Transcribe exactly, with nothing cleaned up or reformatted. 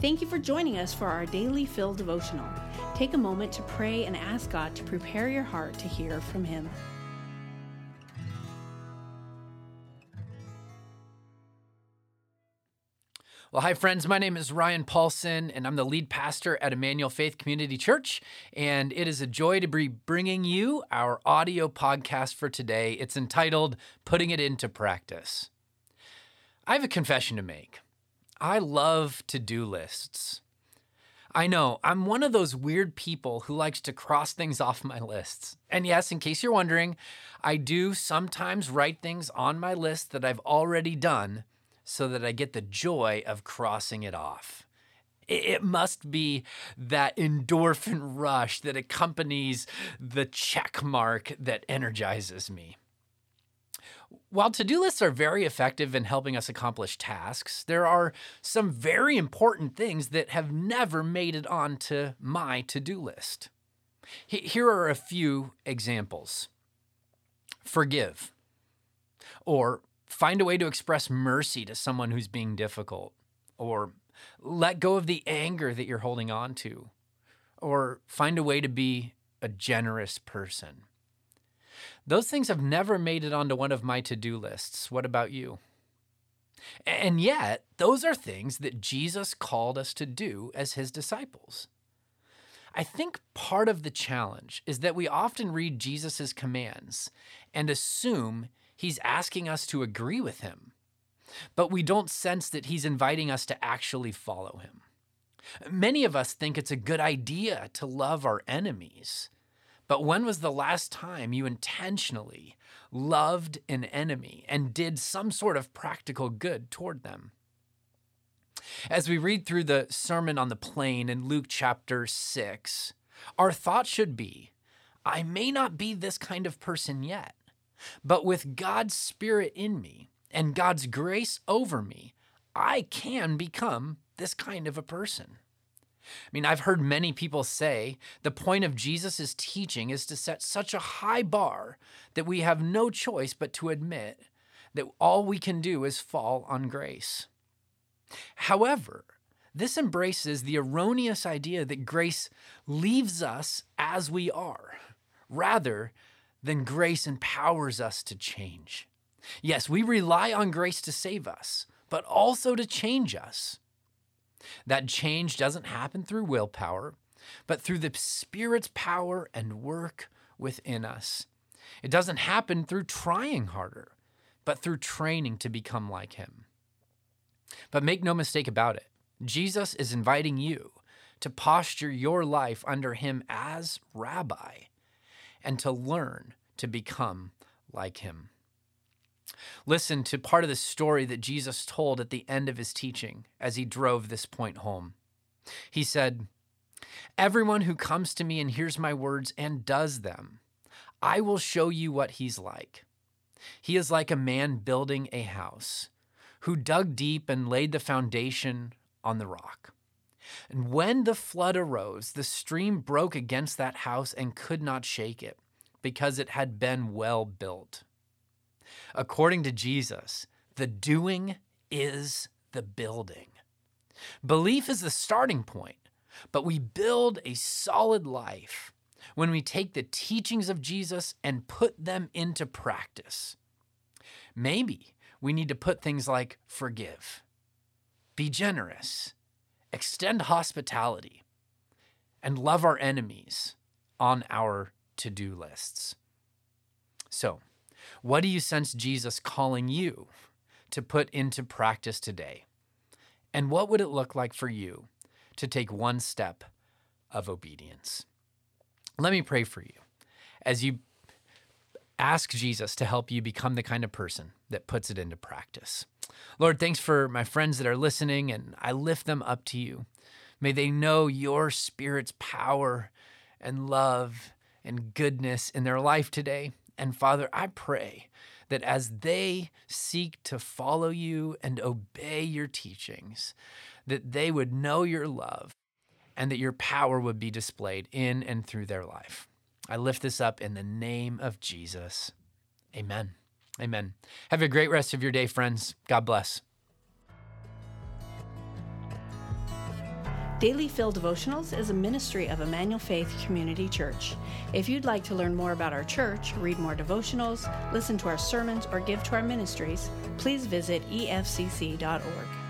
Thank you for joining us for our daily Fill devotional. Take a moment to pray and ask God to prepare your heart to hear from Him. Well, hi, friends. My name is Ryan Paulson, and I'm the lead pastor at Emmanuel Faith Community Church. And it is a joy to be bringing you our audio podcast for today. It's entitled Putting It Into Practice. I have a confession to make. I love to-do lists. I know, I'm one of those weird people who likes to cross things off my lists. And yes, in case you're wondering, I do sometimes write things on my list that I've already done so that I get the joy of crossing it off. It must be that endorphin rush that accompanies the check mark that energizes me. While to-do lists are very effective in helping us accomplish tasks, there are some very important things that have never made it onto my to-do list. Here are a few examples. Forgive, or find a way to express mercy to someone who's being difficult, or let go of the anger that you're holding on to, or find a way to be a generous person. Those things have never made it onto one of my to-do lists. What about you? And yet, those are things that Jesus called us to do as His disciples. I think part of the challenge is that we often read Jesus' commands and assume He's asking us to agree with Him, but we don't sense that He's inviting us to actually follow Him. Many of us think it's a good idea to love our enemies, but when was the last time you intentionally loved an enemy and did some sort of practical good toward them? As we read through the Sermon on the Plain in Luke chapter six, our thought should be, I may not be this kind of person yet, but with God's Spirit in me and God's grace over me, I can become this kind of a person. I mean, I've heard many people say the point of Jesus' teaching is to set such a high bar that we have no choice but to admit that all we can do is fall on grace. However, this embraces the erroneous idea that grace leaves us as we are, rather then grace empowers us to change. Yes, we rely on grace to save us, but also to change us. That change doesn't happen through willpower, but through the Spirit's power and work within us. It doesn't happen through trying harder, but through training to become like Him. But make no mistake about it, Jesus is inviting you to posture your life under Him as Rabbi, and to learn to become like Him. Listen to part of the story that Jesus told at the end of His teaching as He drove this point home. He said, "Everyone who comes to me and hears my words and does them, I will show you what he's like. He is like a man building a house, who dug deep and laid the foundation on the rock. And when the flood arose, the stream broke against that house and could not shake it, because it had been well built." According to Jesus, the doing is the building. Belief is the starting point, but we build a solid life when we take the teachings of Jesus and put them into practice. Maybe we need to put things like forgive, be generous, extend hospitality, and love our enemies on our to-do lists. So, what do you sense Jesus calling you to put into practice today? And what would it look like for you to take one step of obedience? Let me pray for you as you ask Jesus to help you become the kind of person that puts it into practice. Lord, thanks for my friends that are listening, and I lift them up to you. May they know your Spirit's power and love and goodness in their life today. And Father, I pray that as they seek to follow you and obey your teachings, that they would know your love and that your power would be displayed in and through their life. I lift this up in the name of Jesus. Amen. Amen. Have a great rest of your day, friends. God bless. Daily Fill Devotionals is a ministry of Emmanuel Faith Community Church. If you'd like to learn more about our church, read more devotionals, listen to our sermons, or give to our ministries, please visit e f c c dot org.